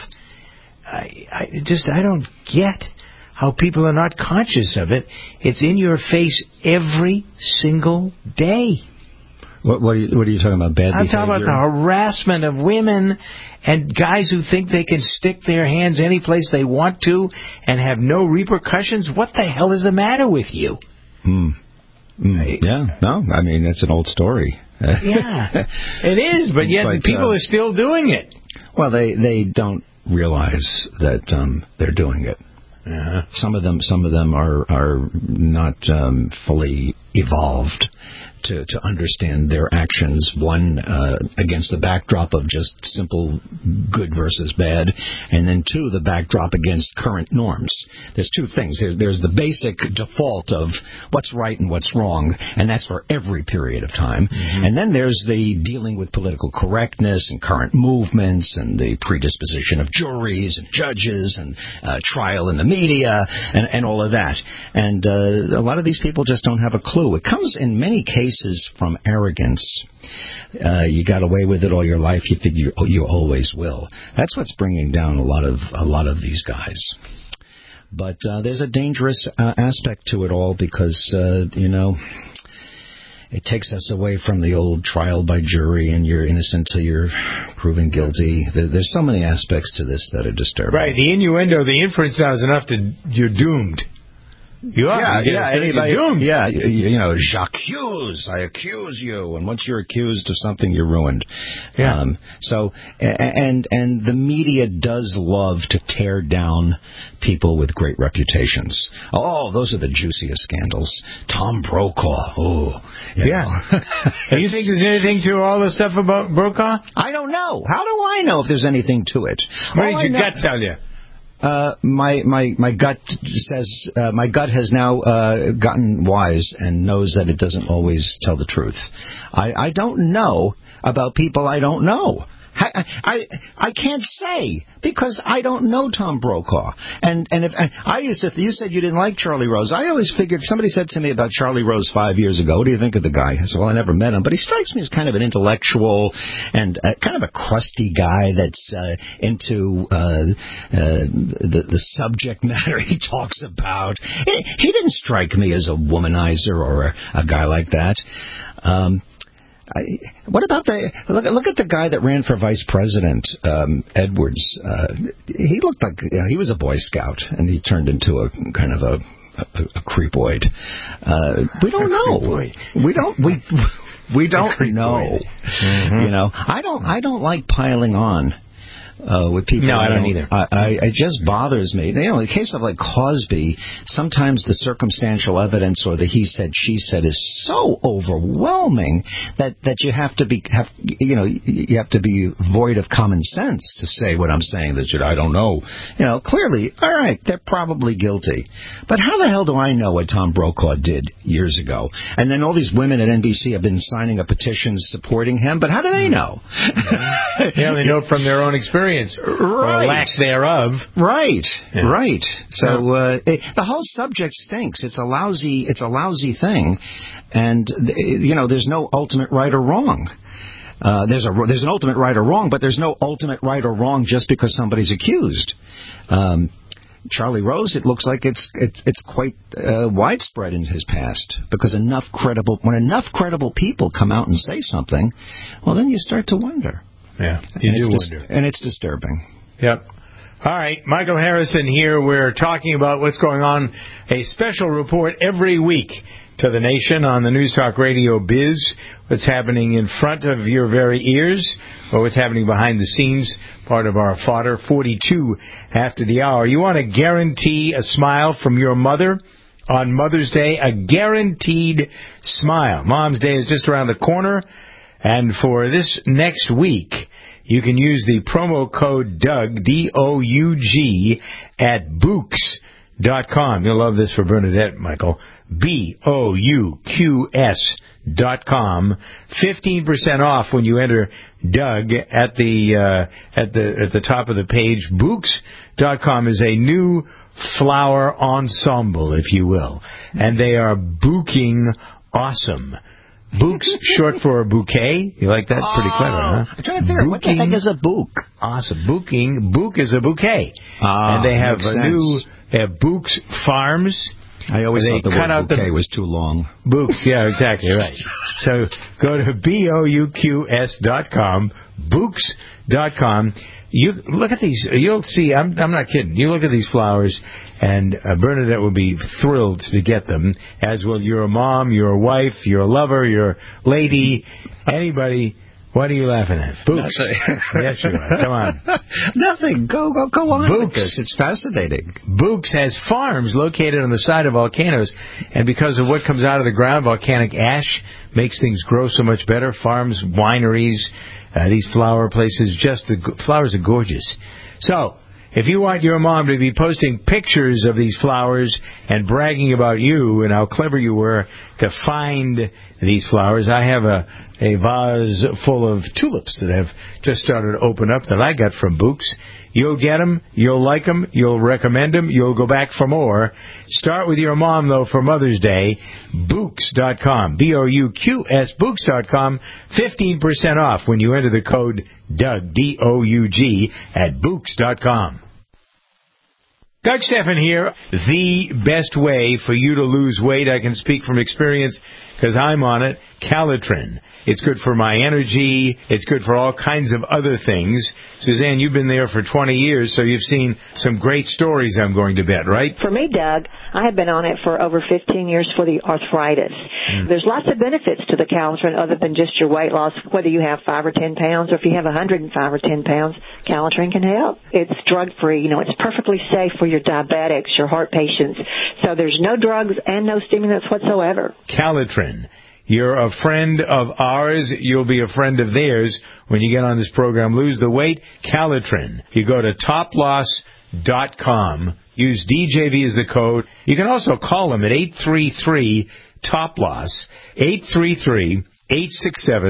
I, I just, I don't get how people are not conscious of it. It's in your face every single day. What, what, are, you, what are you talking about, bad I'm behavior? talking about the harassment of women and guys who think they can stick their hands any place they want to and have no repercussions. What the hell is the matter with you? Mm. Mm. Yeah, no, I mean, that's an old story. Yeah, it is, but yet but, people uh, are still doing it. Well, they, they don't realize that um, they're doing it. Uh-huh. Some of them, some of them are are not um, fully evolved to to understand their actions. One uh, against the backdrop of just simple good versus bad, and then two, the backdrop against current norms. There's two things. There, there's the basic default of what's right and what's wrong, and that's for every period of time. Mm-hmm. And then there's the dealing with political correctness and current movements and the predisposition of juries and judges and uh, trial in the media and, and all of that. And uh, a lot of these people just don't have a clue. It comes in many cases from arrogance. Uh, you got away with it all your life. You figure you always will. That's what's bringing down a lot of a lot of these guys. But uh, there's a dangerous uh, aspect to it all because uh, you know it takes us away from the old trial by jury and you're innocent till you're proven guilty. There, there's so many aspects to this that are disturbing. Right. The innuendo, the inference now is enough to you're doomed. You are. Yeah, yeah, anybody, doomed. yeah. You, you know, j'accuse, I accuse you, and once you're accused of something, you're ruined. Yeah. Um, so, and and the media does love to tear down people with great reputations. Oh, those are the juiciest scandals. Tom Brokaw. Oh, yeah. Do you think there's anything to all the stuff about Brokaw? I don't know. How do I know if there's anything to it? What all did your gut tell you? Uh, my my my gut says uh, my gut has now uh, gotten wise and knows that it doesn't always tell the truth. I, I don't know about people I don't know. I, I I can't say because I don't know Tom Brokaw. And and if and I used to, you said you didn't like Charlie Rose. I always figured, somebody said to me about Charlie Rose five years ago, what do you think of the guy? I said, well, I never met him, but he strikes me as kind of an intellectual and uh, kind of a crusty guy that's uh, into uh, uh, the, the subject matter he talks about. He, he didn't strike me as a womanizer or a, a guy like that. Um I, what about the look? Look at the guy that ran for vice president, um, Edwards. Uh, he looked like, you know, he was a Boy Scout, and he turned into a kind of a, a, a creepoid. Uh, we don't know. We don't. We we don't know. Mm-hmm. You know, I don't. I don't like piling on. Uh, with people. No, I don't, don't either. I, I, it just bothers me. You know, in the case of like Cosby, sometimes the circumstantial evidence or the he said, she said is so overwhelming that, that you have to be, have, you know, you have to be void of common sense to say what I'm saying. That you, I don't know. You know, clearly, all right, they're probably guilty. But how the hell do I know what Tom Brokaw did years ago? And then all these women at N B C have been signing a petition supporting him. But how do they know? Yeah, they know from their own experience. Right. Or lack thereof. Right, yeah. right. So uh, it, the whole subject stinks. It's a lousy, it's a lousy thing, and you know, there's no ultimate right or wrong. Uh, there's a there's an ultimate right or wrong, but there's no ultimate right or wrong just because somebody's accused. Um, Charlie Rose, it looks like it's it, it's quite uh, widespread in his past because enough credible when enough credible people come out and say something, well, then you start to wonder. Yeah, you and do dis- wonder. And it's disturbing. Yep. All right, Michael Harrison here. We're talking about what's going on, a special report every week to the nation on the News Talk Radio Biz, what's happening in front of your very ears, or what's happening behind the scenes, part of our fodder, forty-two after the hour. You want to guarantee a smile from your mother on Mother's Day, a guaranteed smile. Mom's Day is just around the corner. And for this next week, you can use the promo code Doug, D O U G, at Bouqs dot com. You'll love this for Bernadette, Michael. B O U Q S dot com. fifteen percent off when you enter Doug at the uh, at the at the top of the page. Bouqs dot com is a new flower ensemble, if you will, and they are bouquing awesome. Bouqs, short for a bouquet. You like that? Pretty clever, huh? I'm trying to figure out what the heck is a bouq. Awesome. Bouquing. Bouq is a bouquet. Ah, and they have a sense. new, they have Bouqs Farms. I always they thought the cut word out bouquet the, was too long. Bouqs, yeah, exactly, right. So go to B O U Q S dot com, Bouqs dot com. You look at these, you'll see, I'm, I'm not kidding. You look at these flowers, and uh, Bernadette will be thrilled to get them, as will your mom, your wife, your lover, your lady, anybody. What are you laughing at? Bouqs. Yes, you are. Come on. Nothing. Go, go, go on. Bouqs. With this. It's fascinating. Bouqs has farms located on the side of volcanoes, and because of what comes out of the ground, volcanic ash makes things grow so much better. Farms, wineries, uh, these flower places, just the g- flowers are gorgeous. So, if you want your mom to be posting pictures of these flowers and bragging about you and how clever you were to find these flowers, I have a, a vase full of tulips that have just started to open up that I got from Bouqs. You'll get them, you'll like them, you'll recommend them, you'll go back for more. Start with your mom, though, for Mother's Day. Bouqs dot com. B O U Q S, Bouqs dot com. fifteen percent off when you enter the code Doug, D O U G, at Bouqs dot com. Doug Stephan here. The best way for you to lose weight, I can speak from experience because I'm on it, Calitrin. It's good for my energy. It's good for all kinds of other things. Suzanne, you've been there for twenty years, so you've seen some great stories, I'm going to bet, right? For me, Doug, I have been on it for over fifteen years for the arthritis. Mm. There's lots of benefits to the Calitrin other than just your weight loss, whether you have five or ten pounds or if you have one hundred five or ten pounds, Calitrin can help. It's drug-free. You know, it's perfectly safe for your diabetics, your heart patients. So there's no drugs and no stimulants whatsoever. Calitrin. You're a friend of ours. You'll be a friend of theirs when you get on this program. Lose the weight. Calitrin. You go to top loss dot com. Use D J V as the code. You can also call them at eight three three, T O P L O S S, eight three three, eight six seven,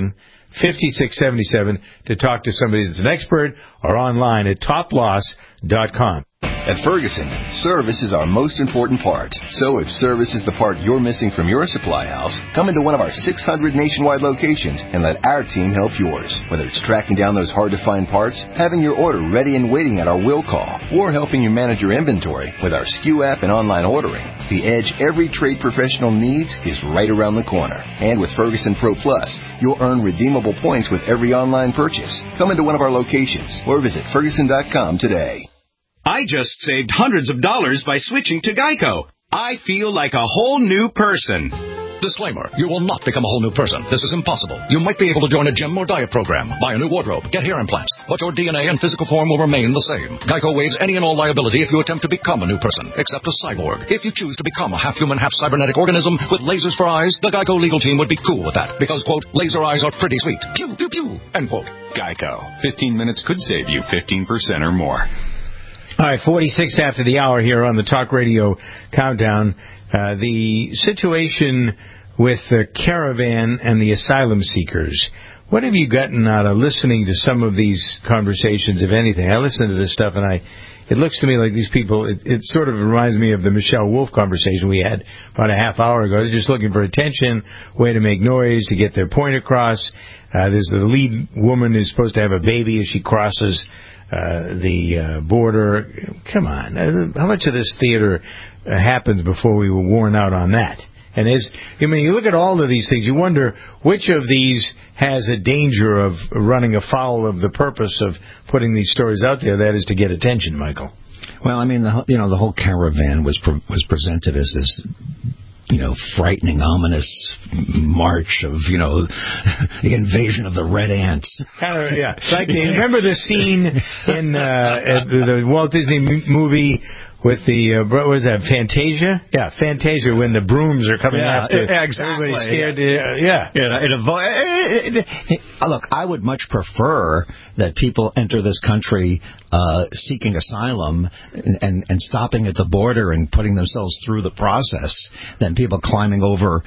fifty-six seventy-seven to talk to somebody that's an expert or online at top loss dot com. At Ferguson, service is our most important part. So if service is the part you're missing from your supply house, come into one of our six hundred nationwide locations and let our team help yours. Whether it's tracking down those hard-to-find parts, having your order ready and waiting at our will call, or helping you manage your inventory with our S K U app and online ordering, the edge every trade professional needs is right around the corner. And with Ferguson Pro Plus, you'll earn redeemable points with every online purchase. Come into one of our locations or visit Ferguson dot com today. I just saved hundreds of dollars by switching to Geico. I feel like a whole new person. Disclaimer, you will not become a whole new person. This is impossible. You might be able to join a gym or diet program, buy a new wardrobe, get hair implants, but your D N A and physical form will remain the same. Geico waives any and all liability if you attempt to become a new person, except a cyborg. If you choose to become a half-human, half-cybernetic organism with lasers for eyes, the Geico legal team would be cool with that, because, quote, laser eyes are pretty sweet. Pew, pew, pew, end quote. Geico. fifteen minutes could save you fifteen percent or more. All right, forty-six after the hour here on the Talk Radio Countdown. Uh, the situation with the caravan and the asylum seekers. What have you gotten out of listening to some of these conversations, if anything? I listen to this stuff, and I, it looks to me like these people, it, it sort of reminds me of the Michelle Wolf conversation we had about a half hour ago. They're just looking for attention, way to make noise, to get their point across. Uh, there's the lead woman who's supposed to have a baby as she crosses Uh, the uh, border. Come on. Uh, how much of this theater uh, happens before we were worn out on that? And is, I mean, you look at all of these things, you wonder which of these has a danger of running afoul of the purpose of putting these stories out there, that is to get attention, Michael. Well, I mean, the, you know, the whole caravan was pre- was presented as this, you know, frightening, ominous march of, you know, the invasion of the red ants. Kind of, yeah. Like, you remember the scene in uh, the, the Walt Disney movie with the, uh, what was that, Fantasia? Yeah, Fantasia, when the brooms are coming yeah, after. Yeah, exactly. Everybody's scared. Uh, yeah. yeah. It avo- Look, I would much prefer that people enter this country uh, seeking asylum and, and, and stopping at the border and putting themselves through the process than people climbing over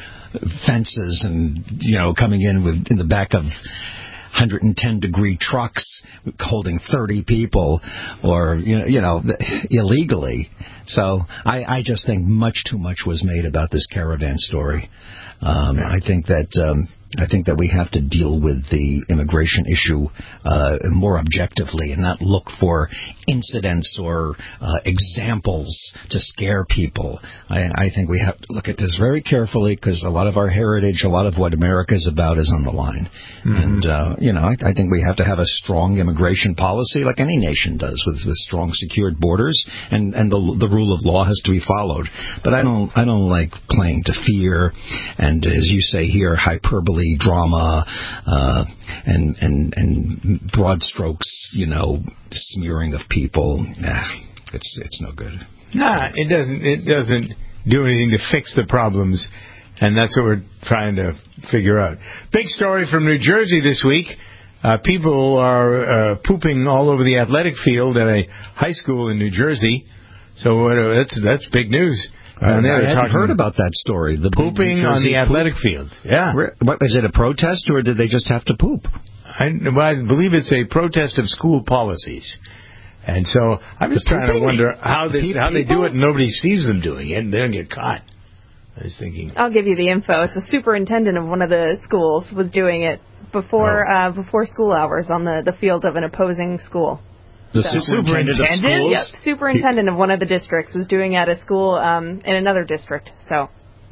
fences and, you know, coming in with in the back of one hundred ten degree trucks holding thirty people, or you know, you know, illegally. So I, I just think much too much was made about this caravan story. Um, I think that um, I think that we have to deal with the immigration issue uh, more objectively and not look for incidents or uh, examples to scare people. I, I think we have to look at this very carefully because a lot of our heritage, a lot of what America is about is on the line. Mm-hmm. And, uh, you know, I, I think we have to have a strong immigration policy like any nation does with, with strong secured borders, and, and the, the rule of law has to be followed. But I don't, I don't like playing to fear and, as you say here, hyperbole, drama, uh, and, and, and broad strokes, you know, smearing of people. Nah, it's, it's no good. Nah, it doesn't, it doesn't do anything to fix the problems, and that's what we're trying to figure out. Big story from New Jersey this week. Uh, people are uh, pooping all over the athletic field at a high school in New Jersey. So uh, that's, that's big news. Uh, I hadn't heard about that story. The pooping on the athletic poop. field. Yeah. What, is it a protest, or did they just have to poop? I, well, I believe it's a protest of school policies. And so I'm just the trying pooping? to wonder how this Pe- how they do it and nobody sees them doing it and they don't get caught. I was thinking. I'll give you the info. It's the superintendent of one of the schools was doing it before oh. uh, before school hours on the, the field of an opposing school. The so. superintendent, superintendent of schools? Yep, superintendent of one of the districts was doing it at a school um, in another district. So,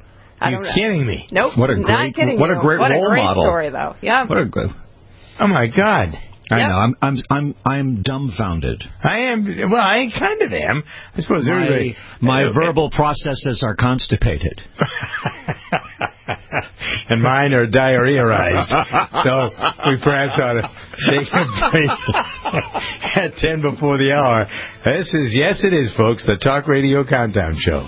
I You're don't know. kidding me. Nope, what a great, not kidding what you. a great what role a great model. story, though. Yeah. What a good. Oh my God. I yep. know. I'm I'm I'm I'm dumbfounded. I am. Well, I kind of am. I suppose my, everybody. My verbal processes are constipated. And mine are diarrheaized. So we perhaps ought to take a break at ten before the hour. This is, yes it is, folks, the Talk Radio Countdown Show.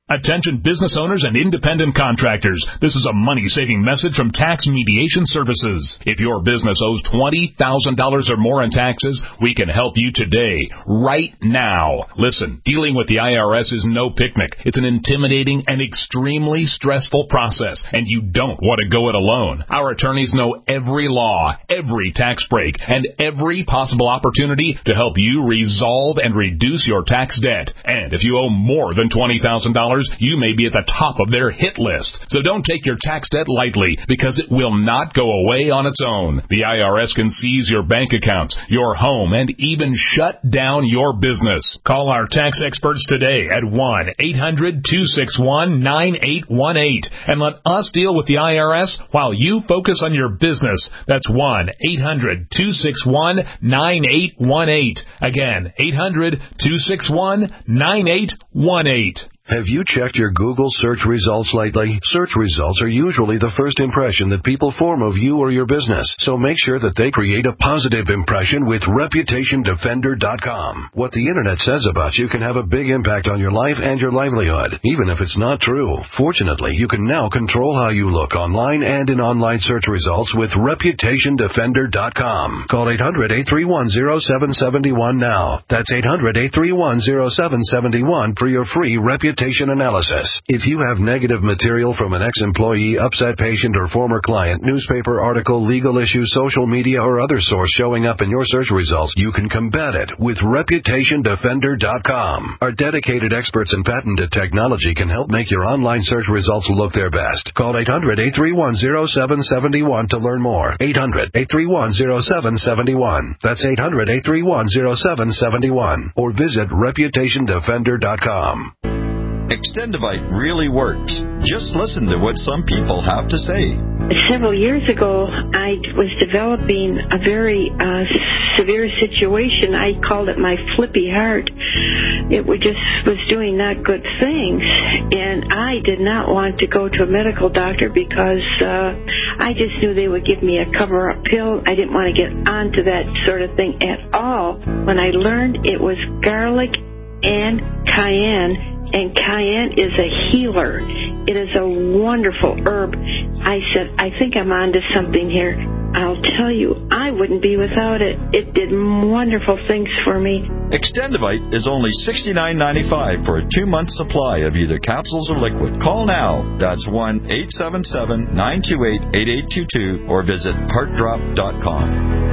Attention business owners and independent contractors. This is a money-saving message from Tax Mediation Services. If your business owes twenty thousand dollars or more in taxes, we can help you today, right now. Listen, dealing with the I R S is no picnic. It's an intimidating and extremely stressful process, and you don't want to go it alone. Our attorneys know every law, every tax break, and every possible opportunity to help you resolve and reduce your tax debt. And if you owe more than twenty thousand dollars, you may be at the top of their hit list. So don't take your tax debt lightly, because it will not go away on its own. The I R S can seize your bank accounts, your home, and even shut down your business. Call our tax experts today at one eight hundred two six one nine eight one eight and let us deal with the I R S while you focus on your business. That's one eight hundred two six one nine eight one eight. Again, eight hundred two six one nine eight one eight. Have you checked your Google search results lately? Search results are usually the first impression that people form of you or your business, so make sure that they create a positive impression with Reputation Defender dot com. What the Internet says about you can have a big impact on your life and your livelihood, even if it's not true. Fortunately, you can now control how you look online and in online search results with Reputation Defender dot com. Call eight hundred eight three one oh seven seven one now. That's eight hundred eight three one oh seven seven one for your free Reputation analysis. If you have negative material from an ex-employee, upset patient, or former client, newspaper article, legal issue, social media, or other source showing up in your search results, you can combat it with Reputation Defender dot com. Our dedicated experts in patented technology can help make your online search results look their best. Call eight hundred eight three one oh seven seven one to learn more. eight hundred eight three one oh seven seven one. That's eight hundred eight three one oh seven seven one. Or visit Reputation Defender dot com. Extendivite really works. Just listen to what some people have to say. Several years ago, I was developing a very uh, severe situation. I called it my flippy heart. It was just was doing not good things, and I did not want to go to a medical doctor because uh, I just knew they would give me a cover-up pill. I didn't want to get onto that sort of thing at all. When I learned it was garlic and cayenne, and cayenne is a healer. It is a wonderful herb. I said, I think I'm onto something here. I'll tell you, I wouldn't be without it. It did wonderful things for me. Extendivite is only sixty-nine ninety-five for a two-month supply of either capsules or liquid. Call now. That's one eight seven seven nine two eight eight eight two two or visit heart drop dot com.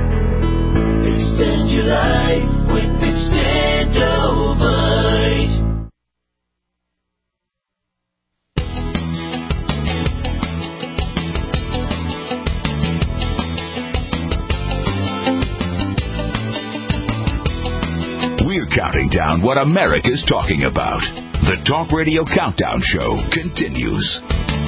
Extend your life with Extendivite. We're counting down what America's talking about. The Talk Radio Countdown Show continues.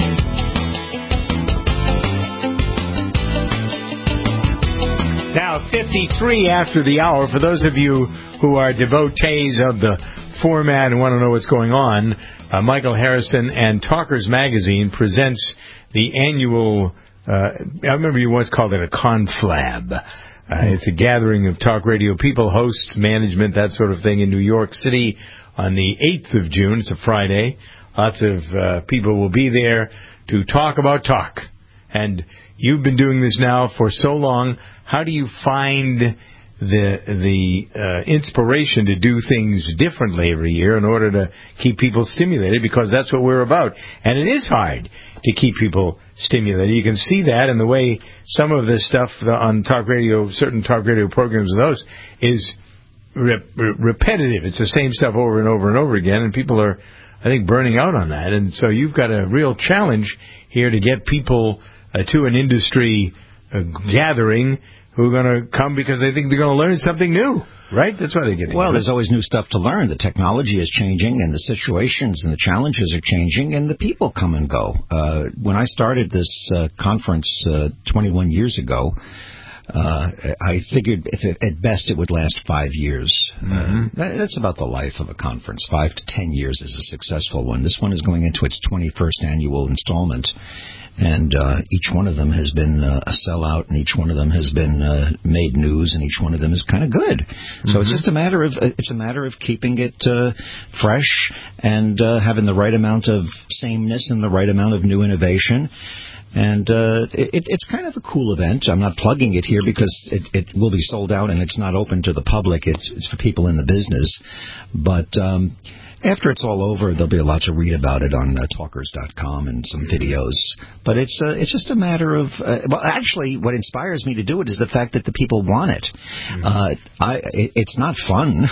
Now, fifty-three after the hour. For those of you who are devotees of the format and want to know what's going on, uh, Michael Harrison and Talkers Magazine presents the annual, uh, I remember you once called it a conflab. Uh, it's a gathering of talk radio people, hosts, management, that sort of thing in New York City on the eighth of June. It's a Friday. Lots of uh, people will be there to talk about talk. And you've been doing this now for so long. How do you find the the uh, inspiration to do things differently every year in order to keep people stimulated? Because that's what we're about. And it is hard to keep people stimulated. You can see that in the way some of this stuff on talk radio, certain talk radio programs of those, is rep- repetitive. It's the same stuff over and over and over again, and people are, I think, burning out on that. And so you've got a real challenge here to get people uh, to an industry uh, gathering who are going to come because they think they're going to learn something new, right? That's why they get together. Well, there's always new stuff to learn. The technology is changing, and the situations and the challenges are changing, and the people come and go. Uh, when I started this uh, conference uh, twenty-one years ago, uh, I figured if it, at best it would last five years. Mm-hmm. Uh, that, that's about the life of a conference. Five to ten years is a successful one. This one is going into its twenty-first annual installment. And uh, each one of them has been uh, a sellout, and each one of them has been uh, made news, and each one of them is kind of good. Mm-hmm. So it's just a matter of it's a matter of keeping it uh, fresh and uh, having the right amount of sameness and the right amount of new innovation. And uh, it, it's kind of a cool event. I'm not plugging it here because it, it will be sold out and it's not open to the public. It's it's for people in the business. But um, after it's all over, there'll be a lot to read about it on uh, talkers dot com and some videos. But it's uh, it's just a matter of uh, well, actually, what inspires me to do it is the fact that the people want it. Mm-hmm. Uh, I it, it's not fun.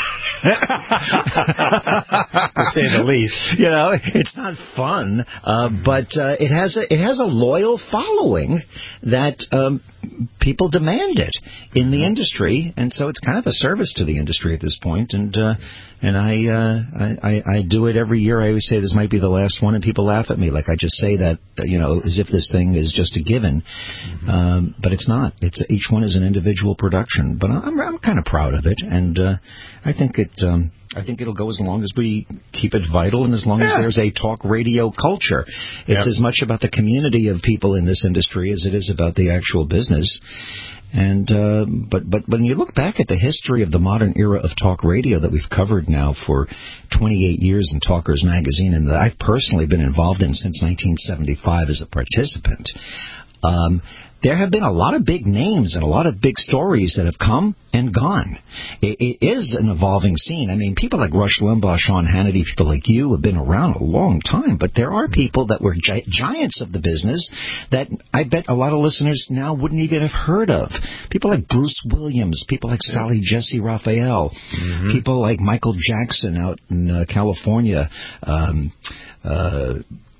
To say the least. You know, it's not fun, uh, but uh, it has a, it has a loyal following that um, people demand it in the industry, and so it's kind of a service to the industry at this point. And uh, and I, uh, I I do it every year. I always say this might be the last one, and people laugh at me like I just say that, you know, as if this thing is just a given. Mm-hmm. Um, but it's not. It's each one is an individual production. But I'm I'm kind of proud of it, and uh, I think it. Um, I think it'll go as long as we keep it vital and as long yeah. as there's a talk radio culture. It's yep. as much about the community of people in this industry as it is about the actual business. And uh, but but when you look back at the history of the modern era of talk radio that we've covered now for twenty-eight years in Talkers Magazine, and that I've personally been involved in since nineteen seventy-five as a participant, um, there have been a lot of big names and a lot of big stories that have come and gone. It, it is an evolving scene. I mean, people like Rush Limbaugh, Sean Hannity, people like you have been around a long time, but there are people that were gi- giants of the business that I bet a lot of listeners now wouldn't even have heard of. People like Bruce Williams, people like Sally Jesse Raphael, mm-hmm. people like Michael Jackson out in uh, California, um, uh,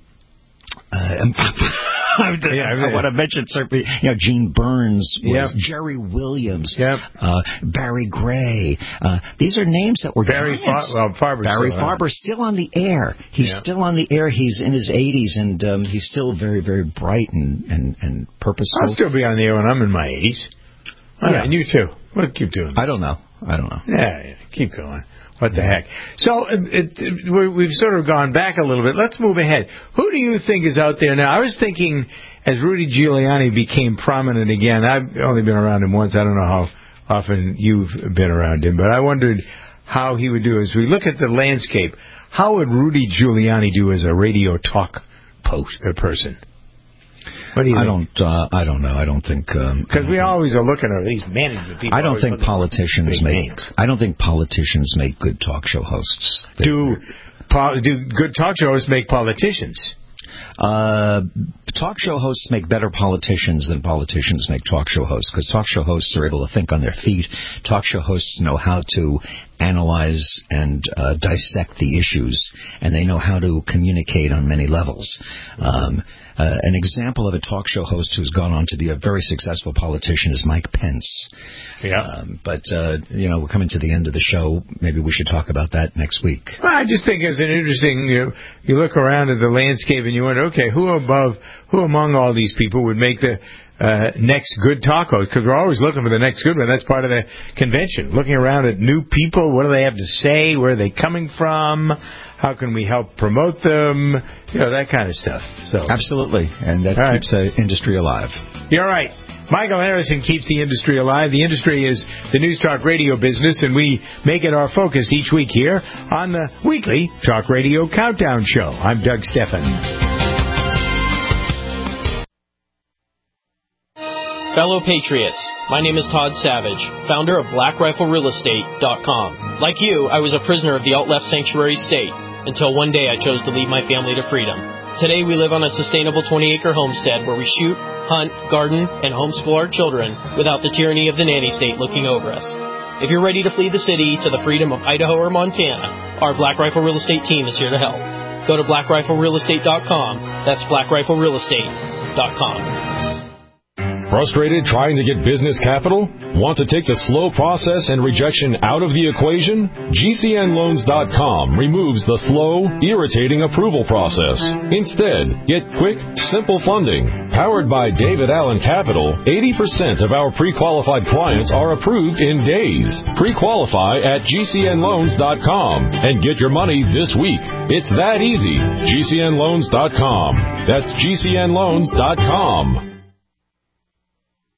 Uh, I, yeah, I want to mention certainly, you know, Gene Burns, was yep. Jerry Williams, yep. uh, Barry Gray. Uh, these are names that were Barry giants. Fa- well, Farber's Barry still Farber's still on the air. He's yep. still on the air. He's in his eighties, and um, he's still very, very bright and, and, and purposeful. I'll still be on the air when I'm in my eighties. All yeah. right, and you too. We'll keep doing that. I don't know. I don't know. Yeah, yeah. Keep going. What the heck? So it, it, we've sort of gone back a little bit. Let's move ahead. Who do you think is out there now? I was thinking as Rudy Giuliani became prominent again, I've only been around him once. I don't know how often you've been around him, but I wondered how he would do as we look at the landscape. How would Rudy Giuliani do as a radio talk post, uh, person? What do you I think? don't. Uh, I don't know. I don't think because um, we always are looking at these management people. I don't think politicians make. Names. I don't think politicians make good talk show hosts. They, do po- do good talk show hosts make politicians? Uh, talk show hosts make better politicians than politicians make talk show hosts, because talk show hosts are able to think on their feet. Talk show hosts know how to analyze and uh, dissect the issues, and they know how to communicate on many levels. Um, uh, an example of a talk show host who's gone on to be a very successful politician is Mike Pence. Yeah. Um, but, uh, you know, we're coming to the end of the show. Maybe we should talk about that next week. Well, I just think it's an interesting, you know, you look around at the landscape and you wonder, okay, who above, who among all these people would make the uh, next good talk host? Because we're always looking for the next good one. That's part of the convention. Looking around at new people, what do they have to say? Where are they coming from? How can we help promote them? You know, that kind of stuff. So absolutely, and that all keeps the industry alive. You're right. Michael Harrison keeps the industry alive. The industry is the News Talk Radio business, and we make it our focus each week here on the weekly Talk Radio Countdown Show. I'm Doug Steffen. Fellow Patriots, my name is Todd Savage, founder of Black Rifle Real Estate dot com. Like you, I was a prisoner of the alt-left sanctuary state until one day I chose to lead my family to freedom. Today we live on a sustainable twenty-acre homestead where we shoot, hunt, garden, and homeschool our children without the tyranny of the nanny state looking over us. If you're ready to flee the city to the freedom of Idaho or Montana, our Black Rifle Real Estate team is here to help. Go to Black Rifle Real Estate dot com. That's Black Rifle Real Estate dot com. Frustrated trying to get business capital? Want to take the slow process and rejection out of the equation? G C N loans dot com removes the slow, irritating approval process. Instead, get quick, simple funding. Powered by David Allen Capital, eighty percent of our pre-qualified clients are approved in days. Pre-qualify at G C N loans dot com and get your money this week. It's that easy. G C N loans dot com. That's G C N loans dot com.